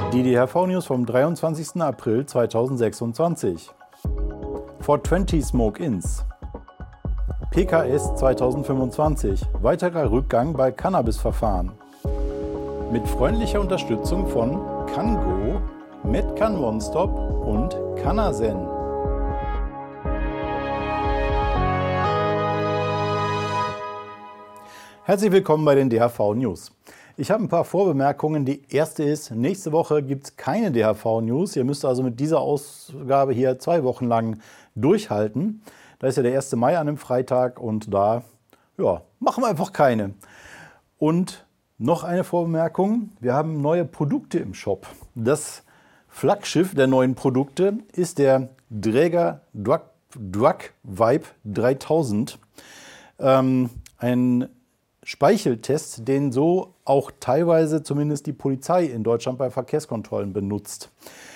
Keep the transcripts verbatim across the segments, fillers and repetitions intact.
Die D H V-News vom dreiundzwanzigsten April zweitausendsechsundzwanzig. four twenty Smoke-Ins. P K S zweitausendfünfundzwanzig. Weiterer Rückgang bei Cannabis-Verfahren. Mit freundlicher Unterstützung von CanGo, Medcan OneStop und Canazen. Herzlich willkommen bei den D H V-News. Ich habe ein paar Vorbemerkungen. Die erste ist, nächste Woche gibt es keine D H V-News. Ihr müsst also mit dieser Ausgabe hier zwei Wochen lang durchhalten. Da ist ja der erste Mai an einem Freitag und da ja, machen wir einfach keine. Und noch eine Vorbemerkung. Wir haben neue Produkte im Shop. Das Flaggschiff der neuen Produkte ist der Dräger Drug, Drug Vibe dreitausend. Ähm, ein Speicheltest, den so auch teilweise zumindest die Polizei in Deutschland bei Verkehrskontrollen benutzt.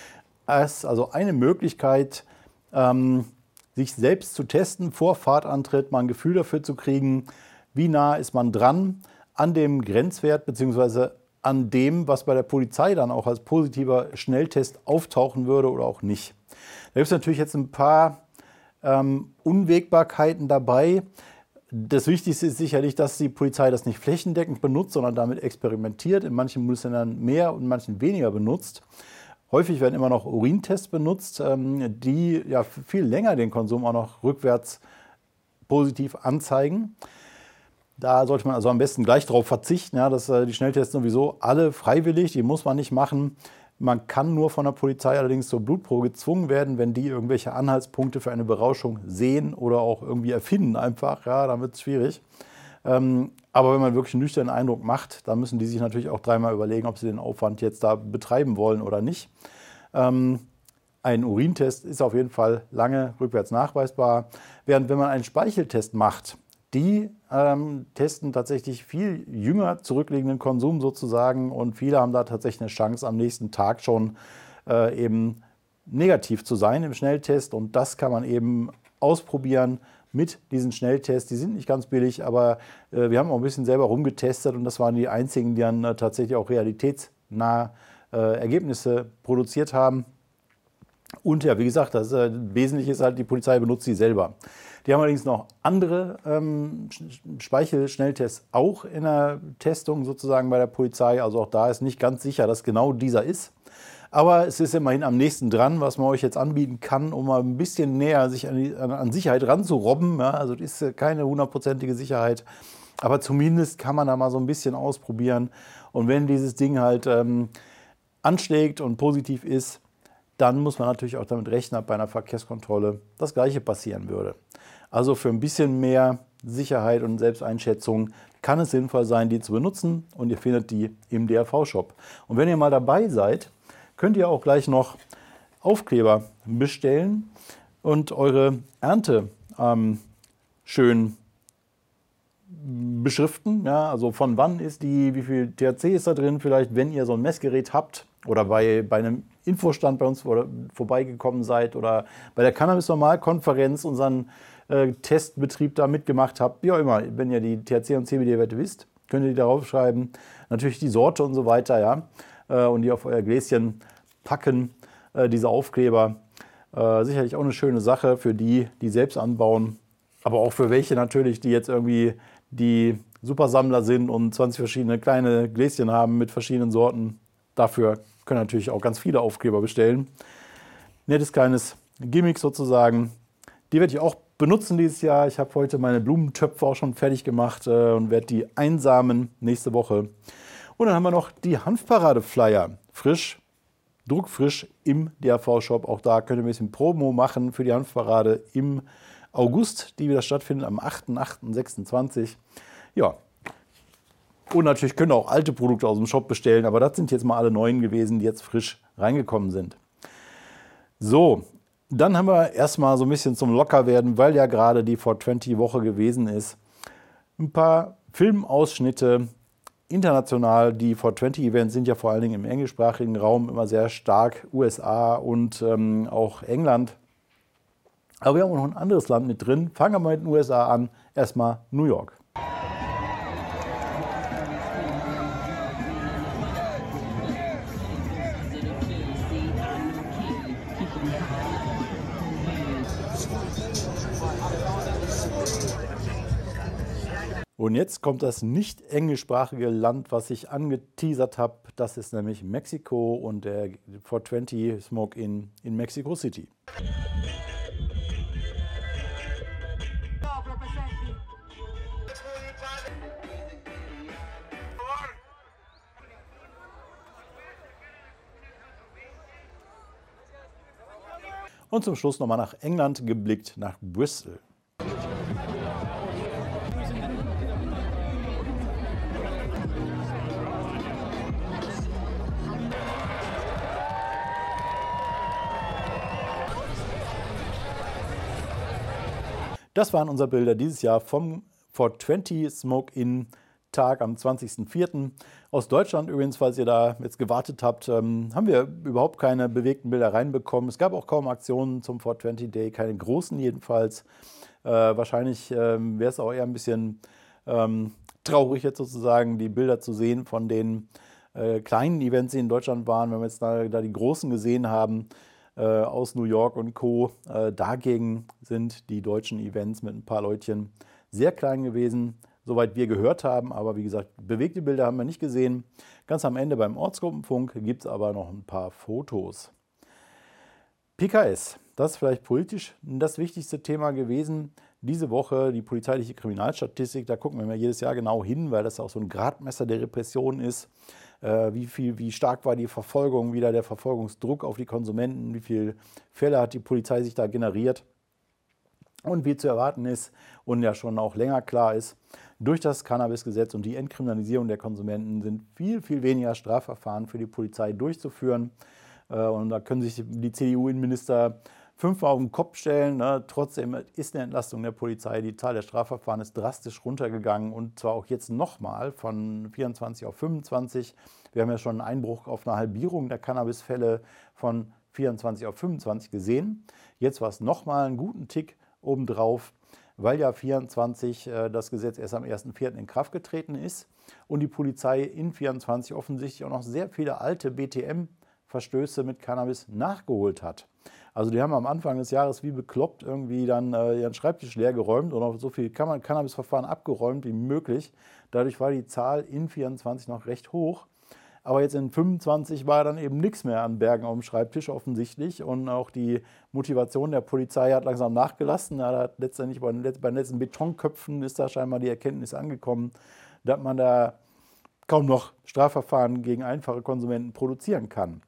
Es ist also eine Möglichkeit, ähm, sich selbst zu testen, vor Fahrtantritt mal ein Gefühl dafür zu kriegen, wie nah ist man dran an dem Grenzwert bzw. an dem, was bei der Polizei dann auch als positiver Schnelltest auftauchen würde oder auch nicht. Da gibt es natürlich jetzt ein paar ähm, Unwägbarkeiten dabei. Das Wichtigste ist sicherlich, dass die Polizei das nicht flächendeckend benutzt, sondern damit experimentiert. In manchen Bundesländern mehr und in manchen weniger benutzt. Häufig werden immer noch Urintests benutzt, die ja viel länger den Konsum auch noch rückwärts positiv anzeigen. Da sollte man also am besten gleich darauf verzichten, ja, dass die Schnelltests sowieso alle freiwillig, die muss man nicht machen. Man kann nur von der Polizei allerdings zur Blutprobe gezwungen werden, wenn die irgendwelche Anhaltspunkte für eine Berauschung sehen oder auch irgendwie erfinden einfach. Ja, dann wird es schwierig. Ähm, aber wenn man wirklich einen nüchternen Eindruck macht, dann müssen die sich natürlich auch dreimal überlegen, ob sie den Aufwand jetzt da betreiben wollen oder nicht. Ähm, ein Urintest ist auf jeden Fall lange rückwärts nachweisbar. Während wenn man einen Speicheltest macht, die ähm, testen tatsächlich viel jünger zurückliegenden Konsum sozusagen und viele haben da tatsächlich eine Chance, am nächsten Tag schon äh, eben negativ zu sein im Schnelltest und das kann man eben ausprobieren mit diesen Schnelltests. Die sind nicht ganz billig, aber äh, wir haben auch ein bisschen selber rumgetestet und das waren die einzigen, die dann äh, tatsächlich auch realitätsnahe äh, Ergebnisse produziert haben. Und ja, wie gesagt, das äh, Wesentliche ist halt, die Polizei benutzt sie selber. Die haben allerdings noch andere ähm, Speichelschnelltests auch in der Testung sozusagen bei der Polizei. Also auch da ist nicht ganz sicher, dass genau dieser ist. Aber es ist immerhin am nächsten dran, was man euch jetzt anbieten kann, um mal ein bisschen näher sich an, die, an, an Sicherheit ranzurobben. Ja, also das ist keine hundertprozentige Sicherheit. Aber zumindest kann man da mal so ein bisschen ausprobieren. Und wenn dieses Ding halt ähm, anschlägt und positiv ist, dann muss man natürlich auch damit rechnen, dass bei einer Verkehrskontrolle das Gleiche passieren würde. Also für ein bisschen mehr Sicherheit und Selbsteinschätzung kann es sinnvoll sein, die zu benutzen und ihr findet die im D H V-Shop. Und wenn ihr mal dabei seid, könnt ihr auch gleich noch Aufkleber bestellen und eure Ernte ähm, schön beschriften. Ja, also von wann ist die, wie viel T H C ist da drin, vielleicht wenn ihr so ein Messgerät habt oder bei, bei einem Infostand bei uns vorbeigekommen seid oder bei der Cannabis-Normal-Konferenz unseren äh, Testbetrieb da mitgemacht habt, wie auch immer, wenn ihr die T H C- und C B D-Werte wisst, könnt ihr die darauf schreiben. Natürlich die Sorte und so weiter, ja, äh, und die auf euer Gläschen packen, äh, diese Aufkleber. Äh, sicherlich auch eine schöne Sache für die, die selbst anbauen, aber auch für welche natürlich, die jetzt irgendwie die Supersammler sind und zwanzig verschiedene kleine Gläschen haben mit verschiedenen Sorten. Dafür können natürlich auch ganz viele Aufkleber bestellen. Nettes kleines Gimmick sozusagen. Die werde ich auch benutzen dieses Jahr. Ich habe heute meine Blumentöpfe auch schon fertig gemacht äh, und werde die einsamen nächste Woche. Und dann haben wir noch die Hanfparade-Flyer. Frisch, druckfrisch im D H V-Shop. Auch da könnt ihr ein bisschen Promo machen für die Hanfparade im August, die wieder stattfindet am achten achten sechsundzwanzig. Ja. Und natürlich könnt ihr auch alte Produkte aus dem Shop bestellen, aber das sind jetzt mal alle neuen gewesen, die jetzt frisch reingekommen sind. So, dann haben wir erstmal so ein bisschen zum Lockerwerden, weil ja gerade die four twenty Woche gewesen ist, ein paar Filmausschnitte international. Die four twenty Events sind ja vor allen Dingen im englischsprachigen Raum immer sehr stark, U S A und ähm, auch England. Aber wir haben auch noch ein anderes Land mit drin. Fangen wir mal mit den U S A an. Erstmal New York. Und jetzt kommt das nicht englischsprachige Land, was ich angeteasert habe. Das ist nämlich Mexiko und der vier zwanzig Smoke-In in Mexico City. Und zum Schluss nochmal nach England geblickt, nach Bristol. Das waren unsere Bilder dieses Jahr vom vier zwanzig Smoke-In Tag am zwanzigsten vierten Aus Deutschland übrigens, falls ihr da jetzt gewartet habt, ähm, haben wir überhaupt keine bewegten Bilder reinbekommen. Es gab auch kaum Aktionen zum vier zwanzig Day, keine großen jedenfalls. Äh, wahrscheinlich ähm, wäre es auch eher ein bisschen ähm, traurig jetzt sozusagen, die Bilder zu sehen von den äh, kleinen Events, die in Deutschland waren, wenn wir jetzt da, da die großen gesehen haben. Aus New York und Co. Dagegen sind die deutschen Events mit ein paar Leutchen sehr klein gewesen, soweit wir gehört haben. Aber wie gesagt, bewegte Bilder haben wir nicht gesehen. Ganz am Ende beim Ortsgruppenfunk gibt es aber noch ein paar Fotos. P K S, das ist vielleicht politisch das wichtigste Thema gewesen. Diese Woche die polizeiliche Kriminalstatistik, da gucken wir mal jedes Jahr genau hin, weil das auch so ein Gradmesser der Repression ist. Äh, wie viel, wie stark war die Verfolgung, wieder der Verfolgungsdruck auf die Konsumenten, wie viele Fälle hat die Polizei sich da generiert. Und wie zu erwarten ist und ja schon auch länger klar ist, durch das Cannabisgesetz und die Entkriminalisierung der Konsumenten sind viel, viel weniger Strafverfahren für die Polizei durchzuführen. Äh, und da können sich die C D U-Innenminister fünfmal auf den Kopf stellen. Ne? Trotzdem ist eine Entlastung der Polizei. Die Zahl der Strafverfahren ist drastisch runtergegangen und zwar auch jetzt nochmal von vierundzwanzig auf fünfundzwanzig. Wir haben ja schon einen Einbruch auf eine Halbierung der Cannabisfälle von vierundzwanzig auf fünfundzwanzig gesehen. Jetzt war es nochmal einen guten Tick obendrauf, weil ja vierundzwanzig äh, das Gesetz erst am ersten vierten in Kraft getreten ist und die Polizei in vierundzwanzig offensichtlich auch noch sehr viele alte B T M-Verstöße mit Cannabis nachgeholt hat. Also die haben am Anfang des Jahres wie bekloppt irgendwie dann äh, ihren Schreibtisch leer geräumt und auch so viel Cannabisverfahren abgeräumt wie möglich. Dadurch war die Zahl in vierundzwanzig noch recht hoch. Aber jetzt in fünfundzwanzig war dann eben nichts mehr an Bergen auf dem Schreibtisch offensichtlich. Und auch die Motivation der Polizei hat langsam nachgelassen. Ja, da hat letztendlich bei den, bei den letzten Betonköpfen ist da scheinbar die Erkenntnis angekommen, dass man da kaum noch Strafverfahren gegen einfache Konsumenten produzieren kann.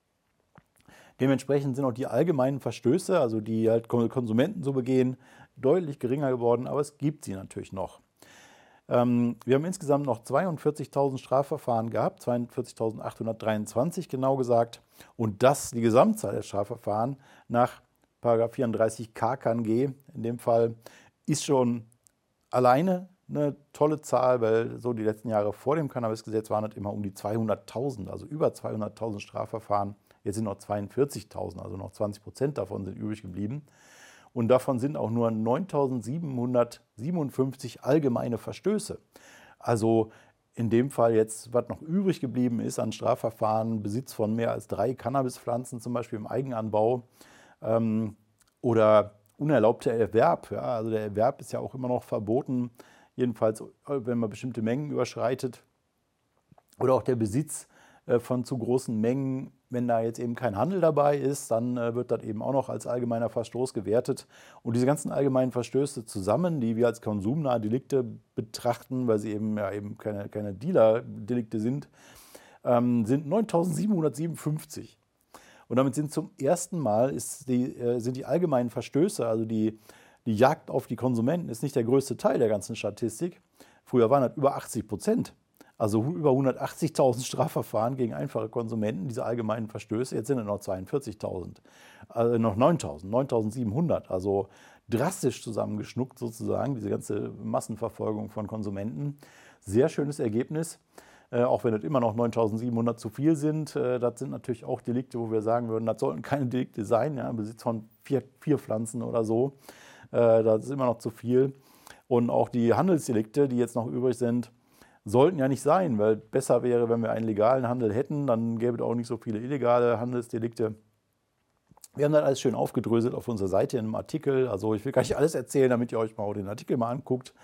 Dementsprechend sind auch die allgemeinen Verstöße, also die halt Konsumenten so begehen, deutlich geringer geworden, aber es gibt sie natürlich noch. Ähm, wir haben insgesamt noch zweiundvierzigtausend Strafverfahren gehabt, zweiundvierzigtausendachthundertdreiundzwanzig genau gesagt. Und das, die Gesamtzahl der Strafverfahren nach Paragraph vierunddreißig K K N G in dem Fall, ist schon alleine eine tolle Zahl, weil so die letzten Jahre vor dem Cannabisgesetz waren es immer um die zweihunderttausend, also über zweihunderttausend Strafverfahren. Jetzt sind noch zweiundvierzigtausend, also noch zwanzig Prozent davon sind übrig geblieben. Und davon sind auch nur neuntausendsiebenhundertsiebenundfünfzig allgemeine Verstöße. Also in dem Fall jetzt, was noch übrig geblieben ist an Strafverfahren, Besitz von mehr als drei Cannabispflanzen, zum Beispiel im Eigenanbau, ähm, oder unerlaubter Erwerb. Ja, also der Erwerb ist ja auch immer noch verboten, jedenfalls wenn man bestimmte Mengen überschreitet. Oder auch der Besitz äh, von zu großen Mengen. Wenn da jetzt eben kein Handel dabei ist, dann äh, wird das eben auch noch als allgemeiner Verstoß gewertet. Und diese ganzen allgemeinen Verstöße zusammen, die wir als konsumnahe Delikte betrachten, weil sie eben, ja, eben keine, keine Dealer-Delikte sind, ähm, sind neuntausendsiebenhundertsiebenundfünfzig. Und damit sind zum ersten Mal ist die, äh, sind die allgemeinen Verstöße, also die, die Jagd auf die Konsumenten, ist nicht der größte Teil der ganzen Statistik. Früher waren das über achtzig Prozent. Also über hundertachtzigtausend Strafverfahren gegen einfache Konsumenten, diese allgemeinen Verstöße. Jetzt sind es noch zweiundvierzigtausend, also noch neuntausend, neuntausendsiebenhundert. Also drastisch zusammengeschnuckt sozusagen, diese ganze Massenverfolgung von Konsumenten. Sehr schönes Ergebnis, äh, auch wenn es immer noch neuntausendsiebenhundert zu viel sind. Äh, das sind natürlich auch Delikte, wo wir sagen würden, das sollten keine Delikte sein. Ja, Besitz von vier, vier Pflanzen oder so, äh, das ist immer noch zu viel. Und auch die Handelsdelikte, die jetzt noch übrig sind, sollten ja nicht sein, weil besser wäre, wenn wir einen legalen Handel hätten, dann gäbe es auch nicht so viele illegale Handelsdelikte. Wir haben das alles schön aufgedröselt auf unserer Seite in einem Artikel. Also ich will gar nicht alles erzählen, damit ihr euch mal auch den Artikel mal anguckt.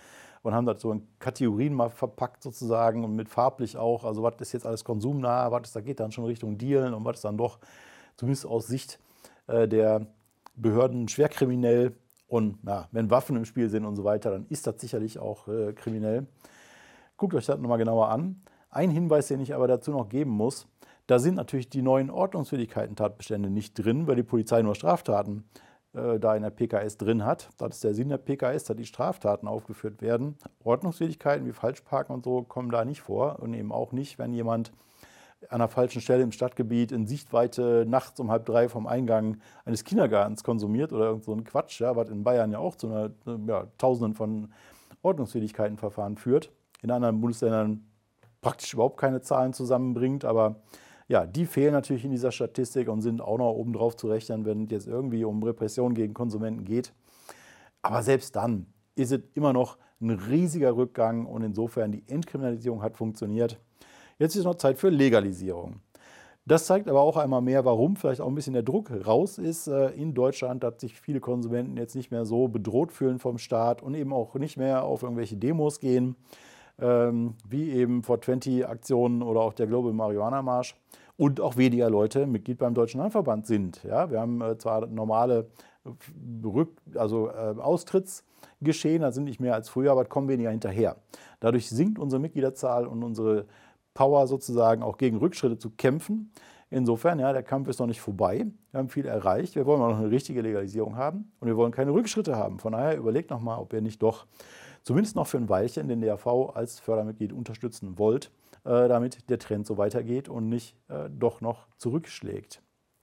und haben das so in Kategorien mal verpackt sozusagen und mit farblich auch. Also was ist jetzt alles konsumnah, was ist, da geht dann schon Richtung Dealen und was ist dann doch zumindest aus Sicht äh, der Behörden schwerkriminell. Und na, wenn Waffen im Spiel sind und so weiter, dann ist das sicherlich auch äh, kriminell. Guckt euch das nochmal genauer an. Ein Hinweis, den ich aber dazu noch geben muss: Da sind natürlich die neuen Ordnungswidrigkeiten-Tatbestände nicht drin, weil die Polizei nur Straftaten äh, da in der P K S drin hat. Das ist der Sinn der P K S, dass die Straftaten aufgeführt werden. Ordnungswidrigkeiten wie Falschparken und so kommen da nicht vor. Und eben auch nicht, wenn jemand an einer falschen Stelle im Stadtgebiet in Sichtweite nachts um halb drei vom Eingang eines Kindergartens konsumiert oder irgend so ein Quatsch, ja, was in Bayern ja auch zu einer, ja, Tausenden von Ordnungswidrigkeitenverfahren führt. In anderen Bundesländern praktisch überhaupt keine Zahlen zusammenbringt, aber ja, die fehlen natürlich in dieser Statistik und sind auch noch obendrauf zu rechnen, wenn es jetzt irgendwie um Repression gegen Konsumenten geht. Aber selbst dann ist es immer noch ein riesiger Rückgang und insofern die Entkriminalisierung hat funktioniert. Jetzt ist noch Zeit für Legalisierung. Das zeigt aber auch einmal mehr, warum vielleicht auch ein bisschen der Druck raus ist in Deutschland, dass sich viele Konsumenten jetzt nicht mehr so bedroht fühlen vom Staat und eben auch nicht mehr auf irgendwelche Demos gehen, wie eben four twenty-Aktionen oder auch der Global Marihuana Marsch, und auch weniger Leute Mitglied beim Deutschen Handverband sind. Ja, wir haben zwar normale Rück-, also Austrittsgeschehen, da sind nicht mehr als früher, aber es kommen weniger hinterher. Dadurch sinkt unsere Mitgliederzahl und unsere Power sozusagen auch gegen Rückschritte zu kämpfen. Insofern, ja, der Kampf ist noch nicht vorbei. Wir haben viel erreicht. Wir wollen auch noch eine richtige Legalisierung haben und wir wollen keine Rückschritte haben. Von daher überlegt nochmal, ob ihr nicht doch zumindest noch für ein Weilchen den D A V als Fördermitglied unterstützen wollt, äh, damit der Trend so weitergeht und nicht äh, doch noch zurückschlägt.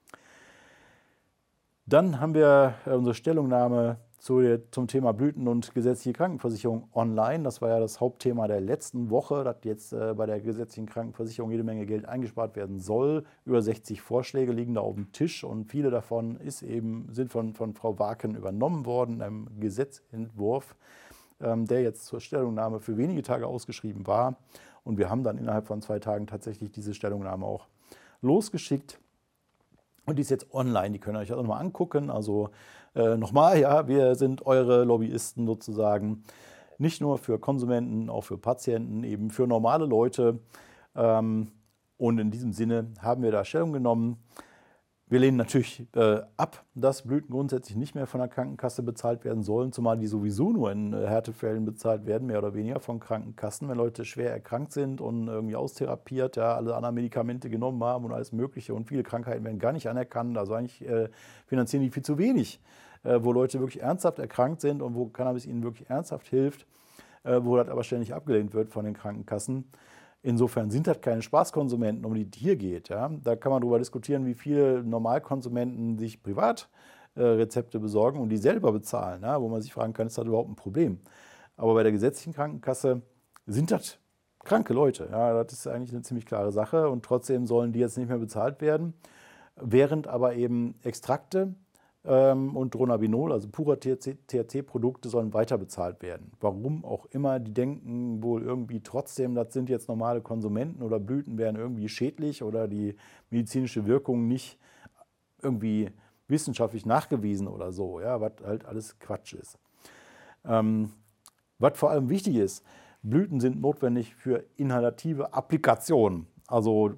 Dann haben wir äh, unsere Stellungnahme zu, zum Thema Blüten- und gesetzliche Krankenversicherung online. Das war ja das Hauptthema der letzten Woche, dass jetzt äh, bei der gesetzlichen Krankenversicherung jede Menge Geld eingespart werden soll. Über sechzig Vorschläge liegen da auf dem Tisch und viele davon ist eben, sind von, von Frau Waken übernommen worden, in einem Gesetzentwurf, ähm, der jetzt zur Stellungnahme für wenige Tage ausgeschrieben war. Und wir haben dann innerhalb von zwei Tagen tatsächlich diese Stellungnahme auch losgeschickt. Und die ist jetzt online, die könnt ihr euch auch nochmal angucken. Also äh, nochmal, ja, wir sind eure Lobbyisten sozusagen, nicht nur für Konsumenten, auch für Patienten, eben für normale Leute. Ähm, und in diesem Sinne haben wir da Stellung genommen. Wir lehnen natürlich äh, ab, dass Blüten grundsätzlich nicht mehr von der Krankenkasse bezahlt werden sollen, zumal die sowieso nur in äh, Härtefällen bezahlt werden, mehr oder weniger von Krankenkassen. Wenn Leute schwer erkrankt sind und irgendwie austherapiert, ja, alle anderen Medikamente genommen haben und alles Mögliche und viele Krankheiten werden gar nicht anerkannt, also eigentlich äh, finanzieren die viel zu wenig, äh, wo Leute wirklich ernsthaft erkrankt sind und wo Cannabis ihnen wirklich ernsthaft hilft, äh, wo das aber ständig abgelehnt wird von den Krankenkassen. Insofern sind das keine Spaßkonsumenten, um die es hier geht. Ja. Da kann man darüber diskutieren, wie viele Normalkonsumenten sich Privatrezepte äh, besorgen und die selber bezahlen, ja, wo man sich fragen kann, ist das überhaupt ein Problem? Aber bei der gesetzlichen Krankenkasse sind das kranke Leute. Ja. Das ist eigentlich eine ziemlich klare Sache und trotzdem sollen die jetzt nicht mehr bezahlt werden, während aber eben Extrakte ähm, und Dronabinol, also purer T H C-Produkte, sollen weiter bezahlt werden. Warum auch immer, die denken wohl irgendwie trotzdem, das sind jetzt normale Konsumenten oder Blüten wären irgendwie schädlich oder die medizinische Wirkung nicht irgendwie wissenschaftlich nachgewiesen oder so, ja, was halt alles Quatsch ist. Ähm, was vor allem wichtig ist, Blüten sind notwendig für inhalative Applikationen, also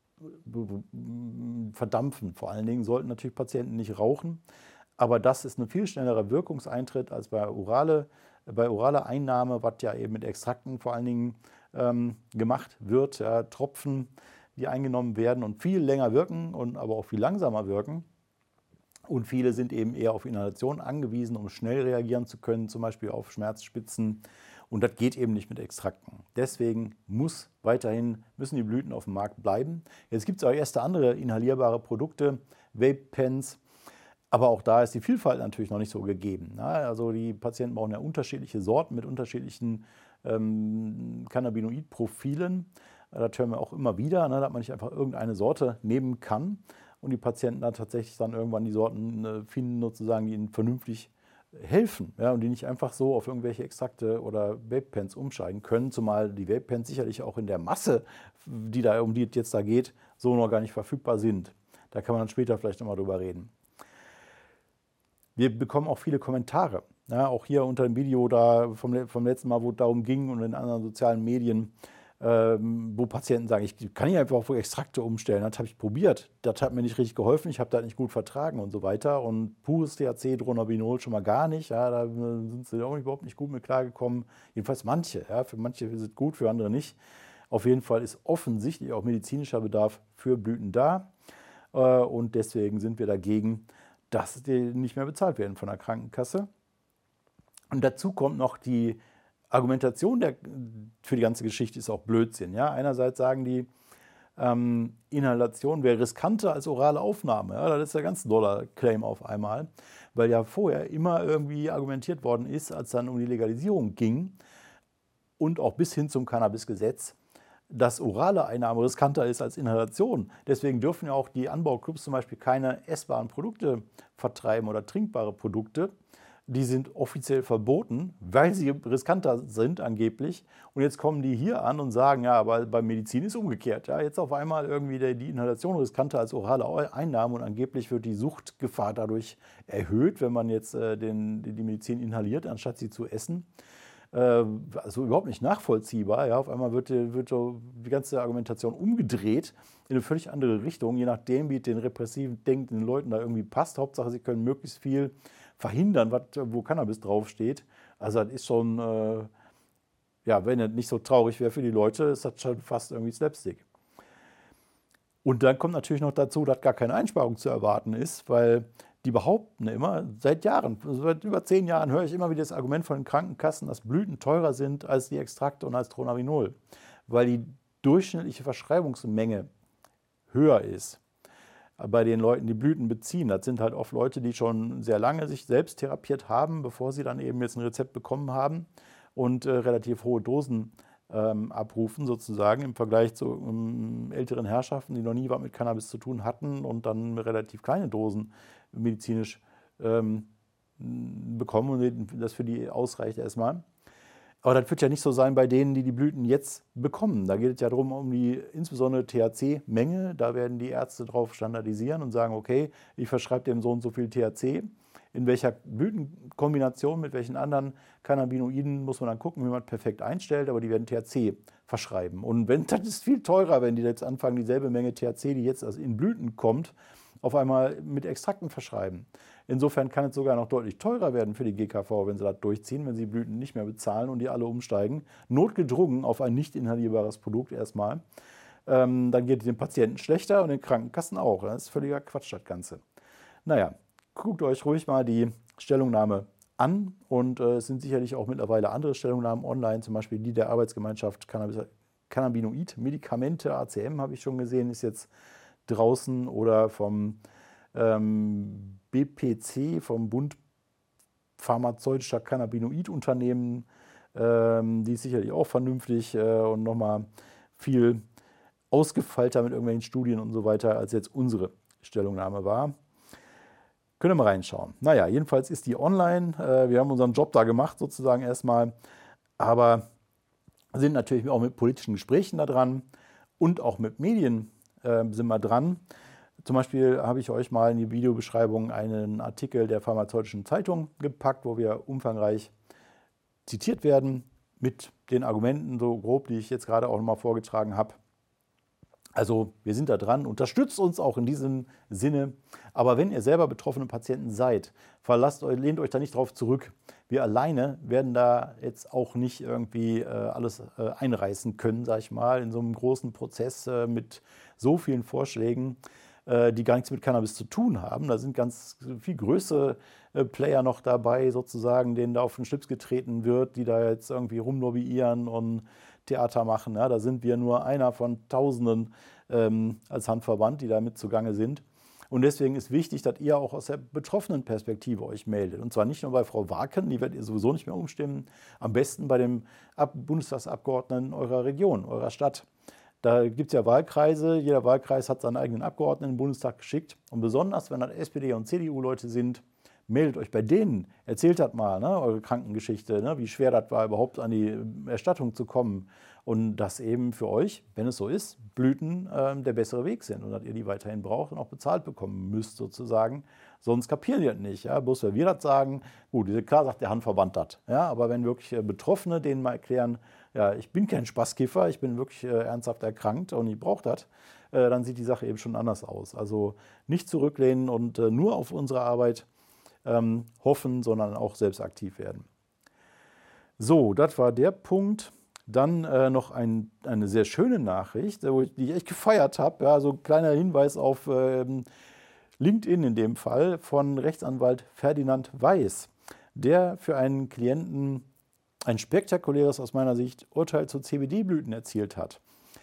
verdampfen. Vor allen Dingen sollten natürlich Patienten nicht rauchen, aber das ist ein viel schnellerer Wirkungseintritt als bei, orale, bei oraler Einnahme, was ja eben mit Extrakten vor allen Dingen ähm, gemacht wird. Ja, Tropfen, die eingenommen werden und viel länger wirken und aber auch viel langsamer wirken. Und viele sind eben eher auf Inhalation angewiesen, um schnell reagieren zu können, zum Beispiel auf Schmerzspitzen. Und das geht eben nicht mit Extrakten. Deswegen muss weiterhin, müssen die Blüten auf dem Markt bleiben. Jetzt gibt es auch erste andere inhalierbare Produkte, Vape-Pens. Aber auch da ist die Vielfalt natürlich noch nicht so gegeben. Also die Patienten brauchen ja unterschiedliche Sorten mit unterschiedlichen ähm, Cannabinoid-Profilen. Das hören wir auch immer wieder, ne, dass man nicht einfach irgendeine Sorte nehmen kann. Und die Patienten dann tatsächlich dann irgendwann die Sorten äh, finden, sozusagen, die ihnen vernünftig helfen, ja, und die nicht einfach so auf irgendwelche Extrakte oder Vape-Pens umscheiden können, zumal die Vape-Pens sicherlich auch in der Masse, die da, um die es jetzt da geht, so noch gar nicht verfügbar sind. Da kann man dann später vielleicht nochmal drüber reden. Wir bekommen auch viele Kommentare. Ja, auch hier unter dem Video da vom, vom letzten Mal, wo es darum ging und in anderen sozialen Medien, ähm, wo Patienten sagen, ich kann nicht einfach auf Extrakte umstellen. Das habe ich probiert. Das hat mir nicht richtig geholfen. Ich habe das nicht gut vertragen und so weiter. Und pures T H C, Dronabinol schon mal gar nicht. Ja, da sind sie auch überhaupt nicht gut mit klargekommen. Jedenfalls manche. Ja, für manche ist es gut, für andere nicht. Auf jeden Fall ist offensichtlich auch medizinischer Bedarf für Blüten da. Äh, und deswegen sind wir dagegen, dass die nicht mehr bezahlt werden von der Krankenkasse. Und dazu kommt noch die Argumentation der, für die ganze Geschichte ist auch Blödsinn. Ja? Einerseits sagen die, ähm, Inhalation wäre riskanter als orale Aufnahme. Ja? Das ist ja ganz doller Claim auf einmal, weil ja vorher immer irgendwie argumentiert worden ist, als dann um die Legalisierung ging und auch bis hin zum Cannabisgesetz, dass orale Einnahme riskanter ist als Inhalation. Deswegen dürfen ja auch die Anbauclubs zum Beispiel keine essbaren Produkte vertreiben oder trinkbare Produkte. Die sind offiziell verboten, weil sie riskanter sind angeblich. Und jetzt kommen die hier an und sagen, ja, aber bei Medizin ist umgekehrt. Ja, jetzt auf einmal irgendwie die Inhalation riskanter als orale Einnahme und angeblich wird die Suchtgefahr dadurch erhöht, wenn man jetzt äh, den, die Medizin inhaliert, anstatt sie zu essen. Äh, also überhaupt nicht nachvollziehbar. Ja, auf einmal wird, wird die ganze Argumentation umgedreht in eine völlig andere Richtung, je nachdem, wie den repressiven denkenden Leuten da irgendwie passt. Hauptsache, sie können möglichst viel verhindern, was, wo Cannabis draufsteht. Also das ist schon, äh, ja, wenn es nicht so traurig wäre für die Leute, ist das schon fast irgendwie Slapstick. Und dann kommt natürlich noch dazu, dass gar keine Einsparung zu erwarten ist, weil die behaupten immer, seit Jahren, seit über zehn Jahren höre ich immer wieder das Argument von den Krankenkassen, dass Blüten teurer sind als die Extrakte und als Dronabinol, weil die durchschnittliche Verschreibungsmenge höher ist. Bei den Leuten, die Blüten beziehen. Das sind halt oft Leute, die schon sehr lange sich selbst therapiert haben, bevor sie dann eben jetzt ein Rezept bekommen haben und äh, relativ hohe Dosen ähm, abrufen, sozusagen im Vergleich zu ähm, älteren Herrschaften, die noch nie was mit Cannabis zu tun hatten und dann relativ kleine Dosen medizinisch ähm, bekommen und das für die ausreicht erstmal. Aber das wird ja nicht so sein bei denen, die die Blüten jetzt bekommen. Da geht es ja darum, um die insbesondere T H C-Menge. Da werden die Ärzte drauf standardisieren und sagen, okay, ich verschreibe dem so und so viel T H C. In welcher Blütenkombination mit welchen anderen Cannabinoiden muss man dann gucken, wie man das perfekt einstellt. Aber die werden T H C verschreiben. Und wenn, das ist viel teurer, wenn die jetzt anfangen, dieselbe Menge T H C, die jetzt also in Blüten kommt, auf einmal mit Extrakten verschreiben. Insofern kann es sogar noch deutlich teurer werden für die G K V, wenn sie das durchziehen, wenn sie Blüten nicht mehr bezahlen und die alle umsteigen. Notgedrungen auf ein nicht inhalierbares Produkt erstmal. Ähm, dann geht es den Patienten schlechter und den Krankenkassen auch. Das ist völliger Quatsch, das Ganze. Naja, guckt euch ruhig mal die Stellungnahme an und äh, es sind sicherlich auch mittlerweile andere Stellungnahmen online, zum Beispiel die der Arbeitsgemeinschaft Cannabis, Cannabinoid Medikamente, A C M habe ich schon gesehen, ist jetzt draußen oder vom ähm, B P C, vom Bund Pharmazeutischer Cannabinoid-Unternehmen, ähm, die ist sicherlich auch vernünftig äh, und nochmal viel ausgefeilter mit irgendwelchen Studien und so weiter, als jetzt unsere Stellungnahme war. Könnt ihr mal reinschauen. Naja, jedenfalls ist die online. Äh, wir haben unseren Job da gemacht sozusagen erstmal, aber sind natürlich auch mit politischen Gesprächen da dran und auch mit Medien äh, sind wir dran. Zum Beispiel habe ich euch mal in die Videobeschreibung einen Artikel der Pharmazeutischen Zeitung gepackt, wo wir umfangreich zitiert werden mit den Argumenten so grob, die ich jetzt gerade auch nochmal vorgetragen habe. Also wir sind da dran, unterstützt uns auch in diesem Sinne. Aber wenn ihr selber betroffene Patienten seid, verlasst euch, lehnt euch da nicht drauf zurück. Wir alleine werden da jetzt auch nicht irgendwie äh, alles äh, einreißen können, sag ich mal, in so einem großen Prozess äh, mit so vielen Vorschlägen, äh, die gar nichts mit Cannabis zu tun haben. Da sind ganz viel größere äh, Player noch dabei, sozusagen, denen da auf den Schlips getreten wird, die da jetzt irgendwie rumlobbyieren und Theater machen. Ja, da sind wir nur einer von Tausenden ähm, als Handverband, die da mit zugange sind. Und deswegen ist wichtig, dass ihr auch aus der betroffenen Perspektive euch meldet. Und zwar nicht nur bei Frau Waken, die werdet ihr sowieso nicht mehr umstimmen, am besten bei dem Ab- Bundestagsabgeordneten eurer Region, eurer Stadt. Da gibt es ja Wahlkreise, jeder Wahlkreis hat seinen eigenen Abgeordneten im Bundestag geschickt. Und besonders, wenn das S P D- und C D U-Leute sind, meldet euch bei denen, erzählt das mal, ne, eure Krankengeschichte, ne, wie schwer das war, überhaupt an die Erstattung zu kommen, Und dass eben für euch, wenn es so ist, Blüten äh, der bessere Weg sind und dass ihr die weiterhin braucht und auch bezahlt bekommen müsst sozusagen. Sonst kapieren die das nicht. Ja? Bloß weil wir das sagen, gut, klar sagt der Handverband das. Ja? Aber wenn wirklich äh, Betroffene denen mal erklären, ja, ich bin kein Spaßkiffer, ich bin wirklich äh, ernsthaft erkrankt und ich brauche das, äh, dann sieht die Sache eben schon anders aus. Also nicht zurücklehnen und äh, nur auf unsere Arbeit ähm, hoffen, sondern auch selbst aktiv werden. So, das war der Punkt. Dann äh, noch ein, eine sehr schöne Nachricht, wo ich, die ich echt gefeiert habe. Ja, so ein kleiner Hinweis auf ähm, LinkedIn in dem Fall von Rechtsanwalt Ferdinand Weiß, der für einen Klienten ein spektakuläres, aus meiner Sicht, Urteil zu C B D-Blüten erzielt hat.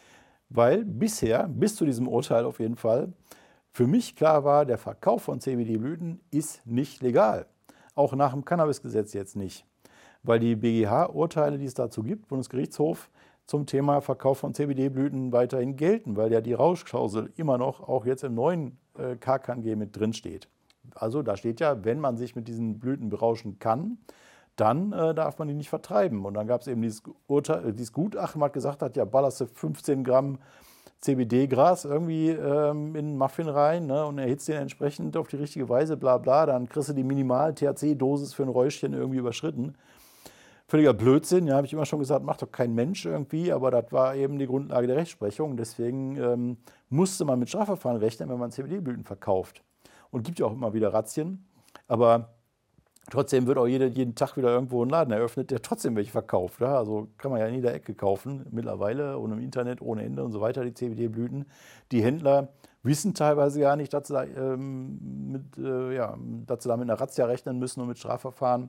Weil bisher, bis zu diesem Urteil auf jeden Fall, für mich klar war, der Verkauf von C B D-Blüten ist nicht legal. Auch nach dem Cannabisgesetz jetzt nicht. Weil die B G H-Urteile, die es dazu gibt, Bundesgerichtshof, zum Thema Verkauf von C B D-Blüten weiterhin gelten, weil ja die Rauschklausel immer noch auch jetzt im neuen äh, K K G mit drin steht. Also da steht ja, wenn man sich mit diesen Blüten berauschen kann, dann äh, darf man die nicht vertreiben. Und dann gab es eben dieses, Urteil, äh, dieses Gutachten, was gesagt hat, ja, ballerst du fünfzehn Gramm C B D-Gras irgendwie ähm, in einen Muffin rein, ne, und erhitzt den entsprechend auf die richtige Weise, bla bla, dann kriegst du die Minimal-T H C-Dosis für ein Räuschchen irgendwie überschritten. Völliger Blödsinn, ja, habe ich immer schon gesagt, macht doch kein Mensch irgendwie, aber das war eben die Grundlage der Rechtsprechung. Deswegen ähm, musste man mit Strafverfahren rechnen, wenn man C B D-Blüten verkauft. Und gibt ja auch immer wieder Razzien, aber trotzdem wird auch jede, jeden Tag wieder irgendwo ein Laden eröffnet, der trotzdem welche verkauft. Ja? Also kann man ja in jeder Ecke kaufen, mittlerweile und im Internet ohne Ende und so weiter, die C B D-Blüten. Die Händler wissen teilweise gar nicht, dass sie da, ähm, mit, äh, ja, dass sie da mit einer Razzia rechnen müssen und mit Strafverfahren.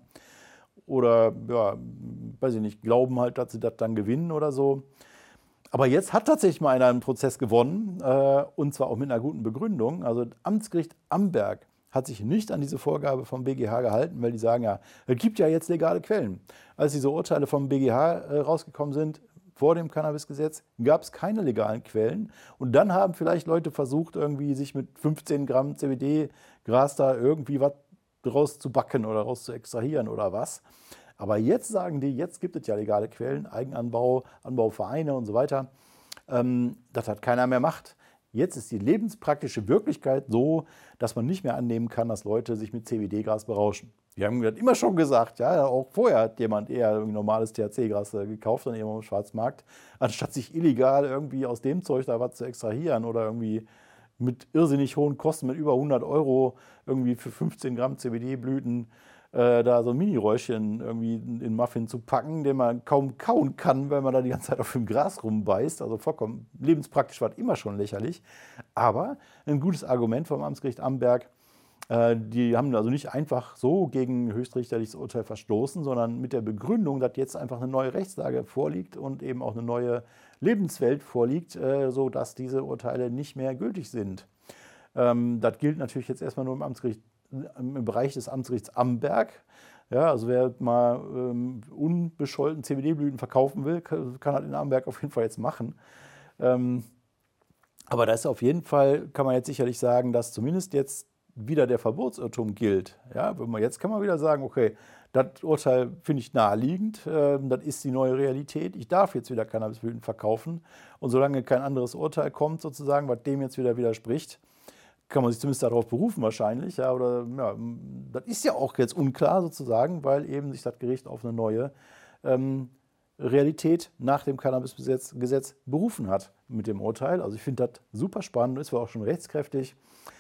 Oder, ja, weiß ich nicht, glauben halt, dass sie das dann gewinnen oder so. Aber jetzt hat tatsächlich mal einer einen Prozess gewonnen, äh, und zwar auch mit einer guten Begründung. Also das Amtsgericht Amberg hat sich nicht an diese Vorgabe vom B G H gehalten, weil die sagen, ja, es gibt ja jetzt legale Quellen. Als diese Urteile vom B G H äh, rausgekommen sind, vor dem Cannabisgesetz, gab es keine legalen Quellen. Und dann haben vielleicht Leute versucht, irgendwie sich mit fünfzehn Gramm C B D-Gras da irgendwie was draus zu backen oder raus zu extrahieren oder was. Aber jetzt sagen die, jetzt gibt es ja legale Quellen, Eigenanbau, Anbauvereine und so weiter. Ähm, das hat keiner mehr Macht. Jetzt ist die lebenspraktische Wirklichkeit so, dass man nicht mehr annehmen kann, dass Leute sich mit C B D-Gras berauschen. Wir haben das immer schon gesagt, ja, auch vorher hat jemand eher normales T H C-Gras gekauft, dann irgendwo im Schwarzmarkt, anstatt sich illegal irgendwie aus dem Zeug da was zu extrahieren oder irgendwie mit irrsinnig hohen Kosten, mit über hundert Euro irgendwie für fünfzehn Gramm C B D-Blüten äh, da so ein Mini-Räuschchen irgendwie in Muffin zu packen, den man kaum kauen kann, weil man da die ganze Zeit auf dem Gras rumbeißt. Also vollkommen lebenspraktisch war das immer schon lächerlich. Aber ein gutes Argument vom Amtsgericht Amberg. Äh, die haben also nicht einfach so gegen höchstrichterliches Urteil verstoßen, sondern mit der Begründung, dass jetzt einfach eine neue Rechtslage vorliegt und eben auch eine neue Lebenswelt vorliegt, äh, sodass diese Urteile nicht mehr gültig sind. Ähm, das gilt natürlich jetzt erstmal nur im Amtsgericht, im Bereich des Amtsgerichts Amberg. Ja, also wer mal ähm, unbescholten C B D-Blüten verkaufen will, kann, kann das in Amberg auf jeden Fall jetzt machen. Ähm, aber da ist auf jeden Fall, kann man jetzt sicherlich sagen, dass zumindest jetzt wieder der Verbotsirrtum gilt. Ja, wenn man, jetzt kann man wieder sagen, okay, das Urteil finde ich naheliegend, äh, das ist die neue Realität, ich darf jetzt wieder Cannabisblüten verkaufen. Und solange kein anderes Urteil kommt, sozusagen, was dem jetzt wieder widerspricht, kann man sich zumindest darauf berufen wahrscheinlich. Ja, oder, ja, das ist ja auch jetzt unklar sozusagen, weil eben sich das Gericht auf eine neue ähm, Realität nach dem Cannabisgesetz Gesetz berufen hat mit dem Urteil. Also ich finde das super spannend, ist wohl auch schon rechtskräftig.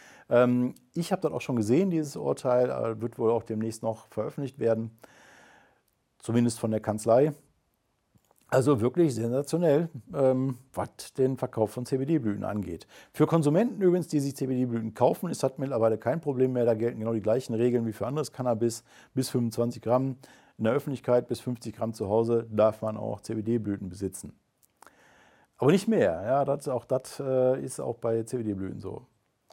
Ähm, ich habe das auch schon gesehen, dieses Urteil, äh, wird wohl auch demnächst noch veröffentlicht werden, zumindest von der Kanzlei. Also wirklich sensationell, ähm, was den Verkauf von C B D-Blüten angeht. Für Konsumenten übrigens, die sich C B D-Blüten kaufen, ist das mittlerweile kein Problem mehr. Da gelten genau die gleichen Regeln wie für anderes Cannabis. Bis fünfundzwanzig Gramm in der Öffentlichkeit, bis fünfzig Gramm zu Hause darf man auch C B D-Blüten besitzen. Aber nicht mehr. Ja, das, auch das äh, ist auch bei C B D-Blüten so.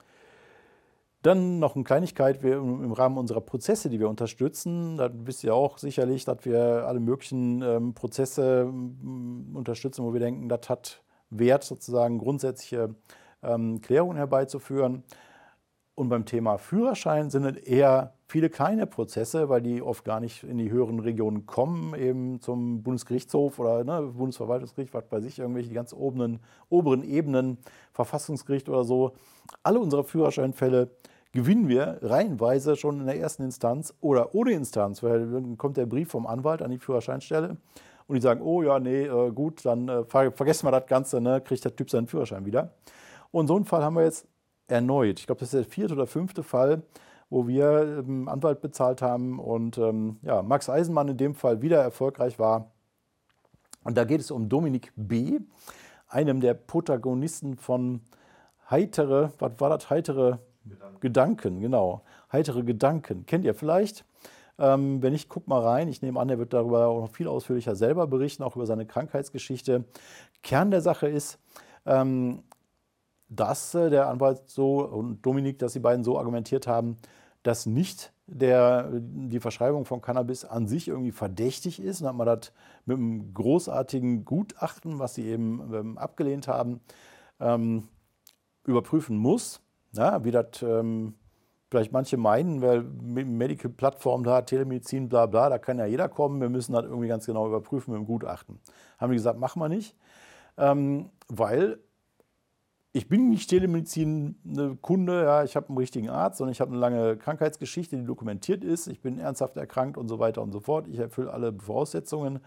Dann noch eine Kleinigkeit, wir im Rahmen unserer Prozesse, die wir unterstützen, da wisst ihr auch sicherlich, dass wir alle möglichen ähm, Prozesse ähm, unterstützen, wo wir denken, das hat Wert, sozusagen grundsätzliche ähm, Klärungen herbeizuführen. Und beim Thema Führerschein sind es eher viele kleine Prozesse, weil die oft gar nicht in die höheren Regionen kommen, eben zum Bundesgerichtshof oder ne, Bundesverwaltungsgericht, was weiß ich, irgendwelche die ganz oberen, oberen Ebenen, Verfassungsgericht oder so. Alle unsere Führerscheinfälle gewinnen wir reihenweise schon in der ersten Instanz oder ohne Instanz, weil dann kommt der Brief vom Anwalt an die Führerscheinstelle und die sagen, oh ja, nee, äh, gut, dann äh, ver vergessen wir das Ganze, ne, kriegt der Typ seinen Führerschein wieder. Und so einen Fall haben wir jetzt erneut. Ich glaube, das ist der vierte oder fünfte Fall, wo wir ähm, Anwalt bezahlt haben und ähm, ja, Max Eisenmann in dem Fall wieder erfolgreich war. Und da geht es um Dominik B., einem der Protagonisten von Heitere, was war das? Heitere Gedanken, Gedanken genau. Heitere Gedanken. Kennt ihr vielleicht? Ähm, wenn nicht, guckt mal rein. Ich nehme an, er wird darüber auch noch viel ausführlicher selber berichten, auch über seine Krankheitsgeschichte. Kern der Sache ist, ähm, dass äh, der Anwalt so und Dominik, dass die beiden so argumentiert haben, dass nicht der, die Verschreibung von Cannabis an sich irgendwie verdächtig ist. Und hat man das mit einem großartigen Gutachten, was sie eben ähm, abgelehnt haben, ähm, überprüfen muss. Ja, wie das ähm, vielleicht manche meinen, weil Medical-Plattform da, Telemedizin, bla bla, da kann ja jeder kommen, wir müssen das irgendwie ganz genau überprüfen mit dem Gutachten. Haben die gesagt, machen wir nicht, ähm, weil ich bin nicht Telemedizin-Kunde, ja, ich habe einen richtigen Arzt, sondern ich habe eine lange Krankheitsgeschichte, die dokumentiert ist. Ich bin ernsthaft erkrankt und so weiter und so fort. Ich erfülle alle Voraussetzungen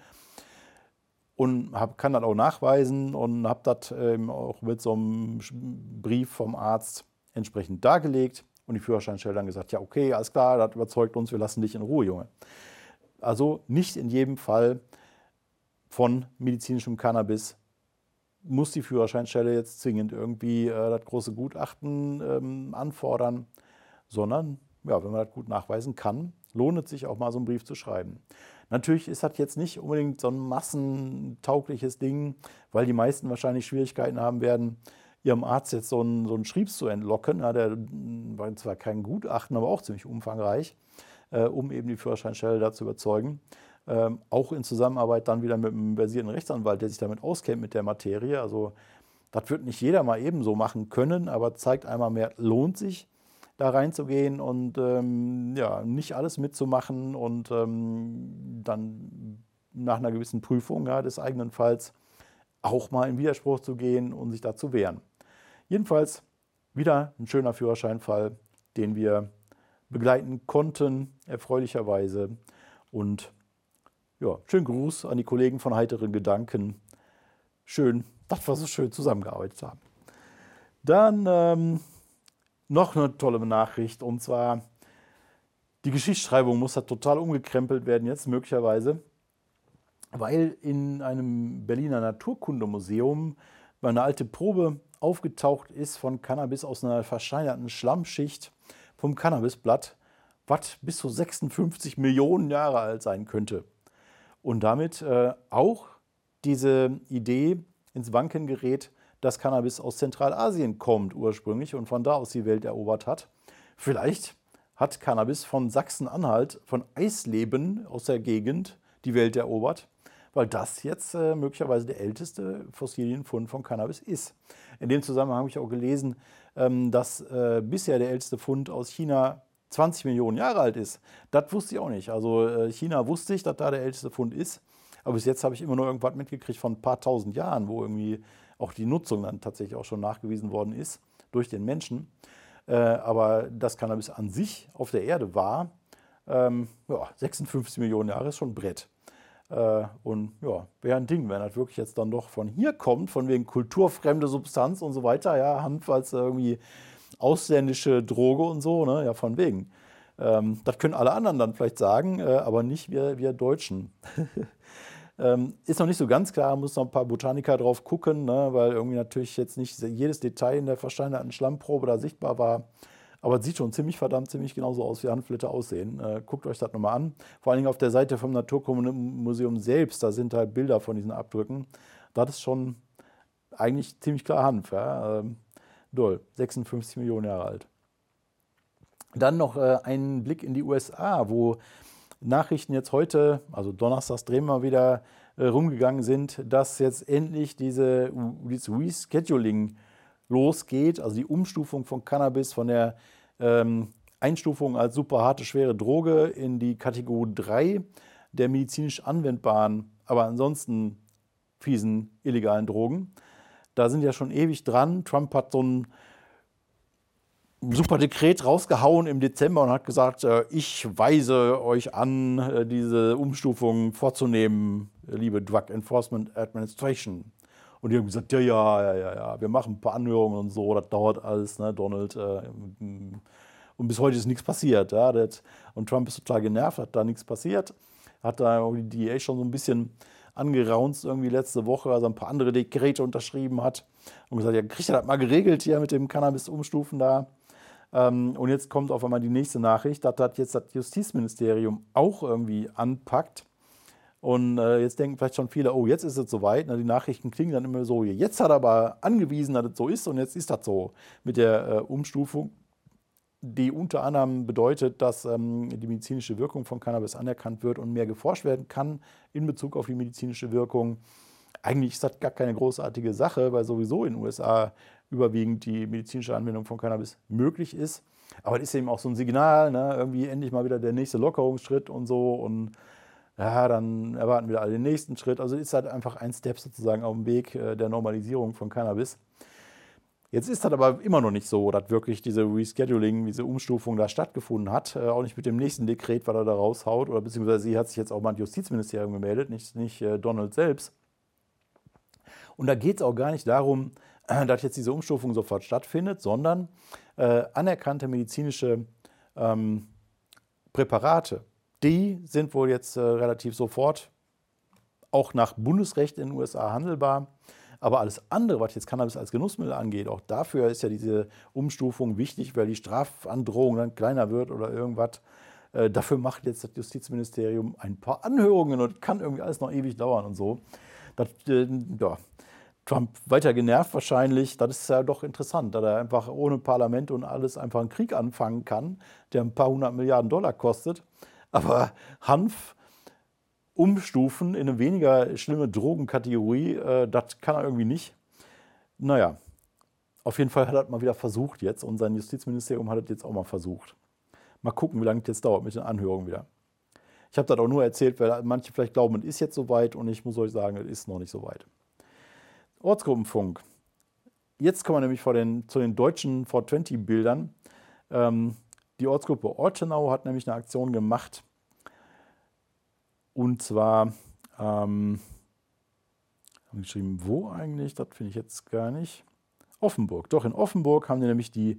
und hab, kann das auch nachweisen und habe das ähm, auch mit so einem Brief vom Arzt entsprechend dargelegt. Und die Führerscheinstelle dann gesagt, ja okay, alles klar, das überzeugt uns, wir lassen dich in Ruhe, Junge. Also nicht in jedem Fall von medizinischem Cannabis muss die Führerscheinstelle jetzt zwingend irgendwie äh, das große Gutachten ähm, anfordern, sondern ja, wenn man das gut nachweisen kann, lohnt es sich auch mal so einen Brief zu schreiben. Natürlich ist das jetzt nicht unbedingt so ein massentaugliches Ding, weil die meisten wahrscheinlich Schwierigkeiten haben werden, ihrem Arzt jetzt so einen, so einen Schriebs zu entlocken. Ja, der war zwar kein Gutachten, aber auch ziemlich umfangreich, äh, um eben die Führerscheinstelle da zu überzeugen. Ähm, auch in Zusammenarbeit dann wieder mit einem versierten Rechtsanwalt, der sich damit auskennt mit der Materie. Also das wird nicht jeder mal ebenso machen können, aber zeigt einmal mehr, lohnt sich, da reinzugehen und ähm, ja, nicht alles mitzumachen und ähm, dann nach einer gewissen Prüfung ja, des eigenen Falls auch mal in Widerspruch zu gehen und sich da zu wehren. Jedenfalls wieder ein schöner Führerscheinfall, den wir begleiten konnten, erfreulicherweise. Und ja, schönen Gruß an die Kollegen von Heiteren Gedanken. Schön, dass wir so schön zusammengearbeitet haben. Dann ähm, noch eine tolle Nachricht, und zwar die Geschichtsschreibung muss da total umgekrempelt werden jetzt möglicherweise, weil in einem Berliner Naturkundemuseum eine alte Probe aufgetaucht ist von Cannabis aus einer versteinerten Schlammschicht vom Cannabisblatt, was bis zu sechsundfünfzig Millionen Jahre alt sein könnte. Und damit äh, auch diese Idee ins Wanken gerät, dass Cannabis aus Zentralasien kommt ursprünglich und von da aus die Welt erobert hat. Vielleicht hat Cannabis von Sachsen-Anhalt, von Eisleben aus der Gegend, die Welt erobert, weil das jetzt äh, möglicherweise der älteste Fossilienfund von Cannabis ist. In dem Zusammenhang habe ich auch gelesen, ähm, dass äh, bisher der älteste Fund aus China zwanzig Millionen Jahre alt ist. Das wusste ich auch nicht. Also äh, China wusste ich, dass da der älteste Fund ist. Aber bis jetzt habe ich immer nur irgendwas mitgekriegt von ein paar tausend Jahren, wo irgendwie auch die Nutzung dann tatsächlich auch schon nachgewiesen worden ist durch den Menschen. Äh, aber das Cannabis an sich auf der Erde war, ähm, ja, sechsundfünfzig Millionen Jahre ist schon ein Brett. Äh, und ja, wäre ein Ding, wenn das wirklich jetzt dann doch von hier kommt, von wegen kulturfremde Substanz und so weiter. Ja, Hanf als irgendwie ausländische Droge und so, ne? Ja, von wegen. Ähm, das können alle anderen dann vielleicht sagen, äh, aber nicht wir, wir Deutschen. ähm, ist noch nicht so ganz klar, muss noch ein paar Botaniker drauf gucken, ne? Weil irgendwie natürlich jetzt nicht jedes Detail in der versteinerten Schlammprobe da sichtbar war. Aber es sieht schon ziemlich verdammt, ziemlich genauso aus, wie Hanfblätter aussehen. Äh, guckt euch das nochmal an. Vor allen Dingen auf der Seite vom Naturkundemuseum selbst, da sind halt Bilder von diesen Abdrücken. Das ist schon eigentlich ziemlich klar Hanf. Ja? Ähm, doll, sechsundfünfzig Millionen Jahre alt. Dann noch äh, ein Blick in die U S A, wo Nachrichten jetzt heute, also donnerstags drehen wir wieder äh, rumgegangen sind, dass jetzt endlich diese, dieses Rescheduling losgeht, also die Umstufung von Cannabis von der ähm, Einstufung als super harte, schwere Droge in die Kategorie drei der medizinisch anwendbaren, aber ansonsten fiesen illegalen Drogen. Da sind ja schon ewig dran. Trump hat so ein super Dekret rausgehauen im Dezember und hat gesagt, äh, ich weise euch an, äh, diese Umstufung vorzunehmen, liebe Drug Enforcement Administration. Und die haben gesagt, ja, ja, ja, ja, ja, wir machen ein paar Anhörungen und so, das dauert alles, ne, Donald. Äh, und bis heute ist nichts passiert. Ja, das, und Trump ist total genervt, hat da nichts passiert. Hat da die D E A schon so ein bisschen angeraunzt irgendwie letzte Woche, als er ein paar andere Dekrete unterschrieben hat. Und gesagt, ja, kriegt er das mal geregelt hier mit dem Cannabis-Umstufen da. Ähm, und jetzt kommt auf einmal die nächste Nachricht, dass das jetzt das Justizministerium auch irgendwie anpackt. Und äh, jetzt denken vielleicht schon viele, oh, jetzt ist es soweit. Na, die Nachrichten klingen dann immer so, jetzt hat er aber angewiesen, dass es so ist und jetzt ist das so mit der äh, Umstufung, die unter anderem bedeutet, dass ähm, die medizinische Wirkung von Cannabis anerkannt wird und mehr geforscht werden kann in Bezug auf die medizinische Wirkung. Eigentlich ist das gar keine großartige Sache, weil sowieso in den U S A überwiegend die medizinische Anwendung von Cannabis möglich ist. Aber es ist eben auch so ein Signal, ne? Irgendwie endlich mal wieder der nächste Lockerungsschritt und so. Und ja, dann erwarten wir alle den nächsten Schritt. Also ist halt einfach ein Step sozusagen auf dem Weg äh, der Normalisierung von Cannabis. Jetzt ist das aber immer noch nicht so, dass wirklich diese Rescheduling, diese Umstufung da stattgefunden hat. Äh, auch nicht mit dem nächsten Dekret, was er da raushaut. Oder beziehungsweise sie hat sich jetzt auch mal ans Justizministerium gemeldet, nicht, nicht äh, Donald selbst. Und da geht es auch gar nicht darum, äh, dass jetzt diese Umstufung sofort stattfindet, sondern äh, anerkannte medizinische ähm, Präparate, die sind wohl jetzt äh, relativ sofort auch nach Bundesrecht in den U S A handelbar. Aber alles andere, was jetzt Cannabis als Genussmittel angeht, auch dafür ist ja diese Umstufung wichtig, weil die Strafandrohung dann kleiner wird oder irgendwas. Äh, dafür macht jetzt das Justizministerium ein paar Anhörungen und kann irgendwie alles noch ewig dauern und so. Das, äh, ja, Trump weiter genervt wahrscheinlich. Das ist ja doch interessant, dass er einfach ohne Parlament und alles einfach einen Krieg anfangen kann, der ein paar hundert Milliarden Dollar kostet. Aber Hanf umstufen in eine weniger schlimme Drogenkategorie, äh, das kann er irgendwie nicht. Naja, auf jeden Fall hat er das mal wieder versucht jetzt und sein Justizministerium hat es jetzt auch mal versucht. Mal gucken, wie lange es jetzt dauert mit den Anhörungen wieder. Ich habe das auch nur erzählt, weil manche vielleicht glauben, es ist jetzt soweit und ich muss euch sagen, es ist noch nicht soweit. Ortsgruppenfunk. Jetzt kommen wir nämlich vor den, zu den deutschen vier zwanzig Bildern. Ähm, die Ortsgruppe Ortenau hat nämlich eine Aktion gemacht. Und zwar, ähm, haben die geschrieben, wo eigentlich? Das finde ich jetzt gar nicht. Offenburg. Doch, in Offenburg haben die nämlich die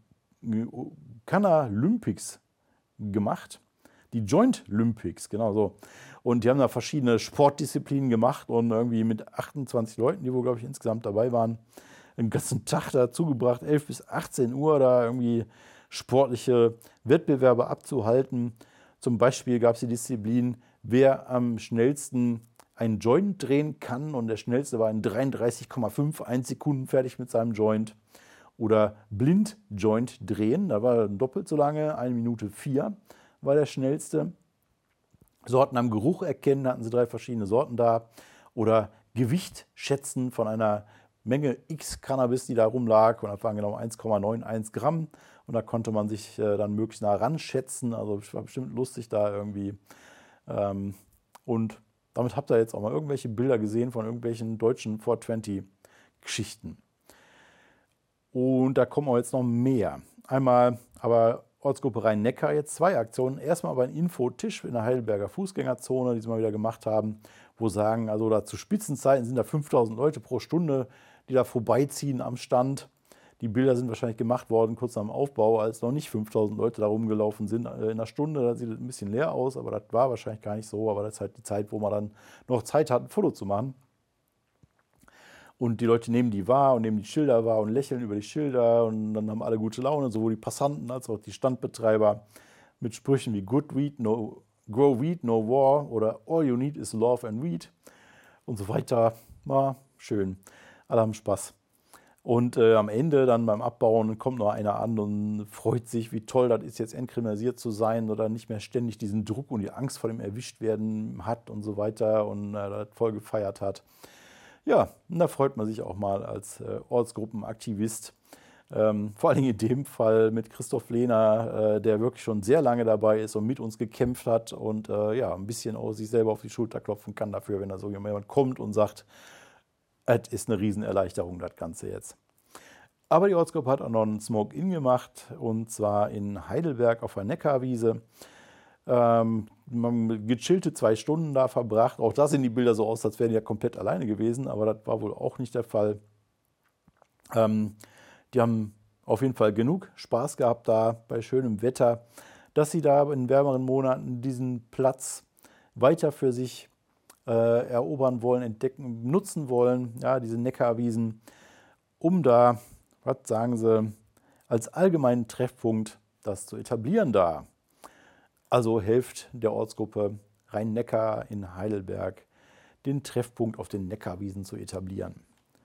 Canna-Lympics gemacht. Die Joint Olympics, genau so. Und die haben da verschiedene Sportdisziplinen gemacht und irgendwie mit achtundzwanzig Leuten, die wohl, glaube ich, insgesamt dabei waren, den ganzen Tag da zugebracht, elf bis achtzehn Uhr da irgendwie sportliche Wettbewerbe abzuhalten. Zum Beispiel gab es die Disziplin, wer am schnellsten einen Joint drehen kann. Und der schnellste war in dreiunddreißig Komma einundfünfzig Sekunden fertig mit seinem Joint. Oder Blind-Joint drehen, da war doppelt so lange, eine Minute vier war der schnellste. Sorten am Geruch erkennen, hatten sie drei verschiedene Sorten da. Oder Gewicht schätzen von einer Menge X Cannabis, die da rumlag. Und das waren genau eins Komma einundneunzig Gramm. Und da konnte man sich äh, dann möglichst nah ran schätzen. Also es war bestimmt lustig da irgendwie. Ähm, und damit habt ihr jetzt auch mal irgendwelche Bilder gesehen von irgendwelchen deutschen vier zwanzig Geschichten. Und da kommen auch jetzt noch mehr. Einmal aber Ortsgruppe Rhein-Neckar jetzt zwei Aktionen. Erstmal aber ein Infotisch in der Heidelberger Fußgängerzone, die sie mal wieder gemacht haben, wo sagen, also da zu Spitzenzeiten sind da fünftausend Leute pro Stunde, die da vorbeiziehen am Stand. Die Bilder sind wahrscheinlich gemacht worden kurz nach dem Aufbau, als noch nicht fünftausend Leute da rumgelaufen sind. In einer Stunde, da sieht es ein bisschen leer aus, aber das war wahrscheinlich gar nicht so. Aber das ist halt die Zeit, wo man dann noch Zeit hat, ein Foto zu machen. Und die Leute nehmen die wahr und nehmen die Schilder wahr und lächeln über die Schilder. Und dann haben alle gute Laune, sowohl die Passanten als auch die Standbetreiber, mit Sprüchen wie Good Weed, no, Grow Weed, no War oder All you need is love and weed und so weiter. War schön. Alle haben Spaß. Und äh, am Ende dann beim Abbauen kommt noch einer an und freut sich, wie toll das ist, jetzt entkriminalisiert zu sein oder nicht mehr ständig diesen Druck und die Angst vor dem Erwischtwerden hat und so weiter und äh, das voll gefeiert hat. Ja, und da freut man sich auch mal als äh, Ortsgruppenaktivist, Ähm, vor allem in dem Fall mit Christoph Lehner, äh, der wirklich schon sehr lange dabei ist und mit uns gekämpft hat und äh, ja, ein bisschen auch sich selber auf die Schulter klopfen kann dafür, wenn da so jemand kommt und sagt, es ist eine Riesenerleichterung, das Ganze jetzt. Aber die Ortsgruppe hat auch noch einen Smoke-In gemacht, und zwar in Heidelberg auf der Neckarwiese. Ähm, man gechillte zwei Stunden da verbracht. Auch da sehen die Bilder so aus, als wären die ja komplett alleine gewesen, aber das war wohl auch nicht der Fall. Ähm, die haben auf jeden Fall genug Spaß gehabt da bei schönem Wetter, dass sie da in wärmeren Monaten diesen Platz weiter für sich äh, erobern wollen, entdecken, nutzen wollen, ja, diese Neckarwiesen, um da, was sagen sie, als allgemeinen Treffpunkt das zu etablieren da. Also hilft der Ortsgruppe Rhein-Neckar in Heidelberg, den Treffpunkt auf den Neckarwiesen zu etablieren.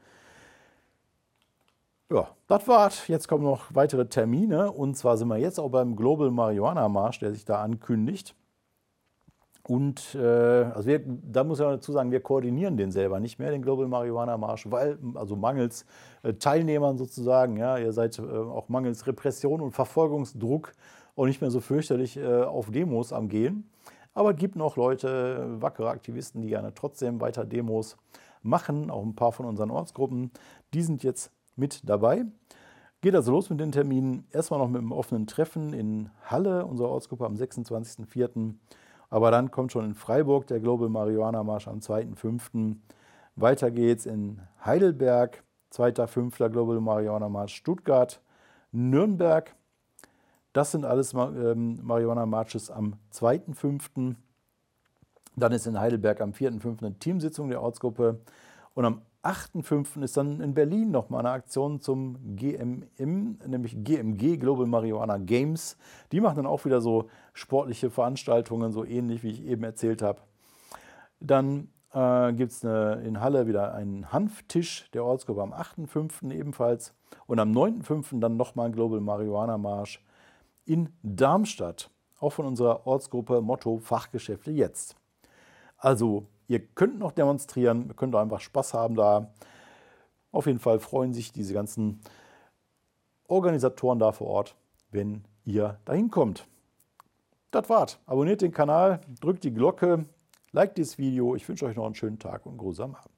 Ja, das war's. Jetzt kommen noch weitere Termine, und zwar sind wir jetzt auch beim Global Marihuana Marsch, der sich da ankündigt. Und äh, also wir, da muss ich auch dazu sagen, wir koordinieren den selber nicht mehr, den Global Marihuana Marsch, weil, also mangels äh, Teilnehmern sozusagen, ja, ihr seid äh, auch mangels Repression und Verfolgungsdruck auch nicht mehr so fürchterlich äh, auf Demos am Gehen. Aber es gibt noch Leute, wackere Aktivisten, die gerne trotzdem weiter Demos machen, auch ein paar von unseren Ortsgruppen, die sind jetzt mit dabei. Geht also los mit den Terminen. Erstmal noch mit einem offenen Treffen in Halle, unserer Ortsgruppe am sechsundzwanzigsten vierten Aber dann kommt schon in Freiburg der Global Marihuana Marsch am zweiten fünften Weiter geht's in Heidelberg, zweiter fünfter Global Marihuana Marsch Stuttgart, Nürnberg. Das sind alles ähm, Marihuana Marches am zweiten fünften Dann ist in Heidelberg am vierten fünften eine Teamsitzung der Ortsgruppe. Und am achten fünften ist dann in Berlin nochmal eine Aktion zum G M M, nämlich G M G, Global Marihuana Games. Die machen dann auch wieder so sportliche Veranstaltungen, so ähnlich wie ich eben erzählt habe. Dann äh, gibt es in Halle wieder einen Hanftisch der Ortsgruppe am achten fünften ebenfalls. Und am neunten fünften dann nochmal ein Global Marihuana Marsch in Darmstadt, auch von unserer Ortsgruppe Motto Fachgeschäfte jetzt. Also ihr könnt noch demonstrieren, ihr könnt auch einfach Spaß haben da. Auf jeden Fall freuen sich diese ganzen Organisatoren da vor Ort, wenn ihr dahin kommt. Das war's. Abonniert den Kanal, drückt die Glocke, liked dieses Video. Ich wünsche euch noch einen schönen Tag und einen grusamen Abend.